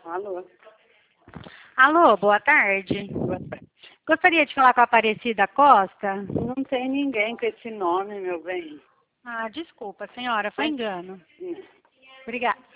Alô? Alô, boa tarde. Boa tarde. Gostaria de falar com a Aparecida Costa? Não tem ninguém com esse nome, meu bem. Ah, desculpa, senhora, foi engano. Hum. Obrigada.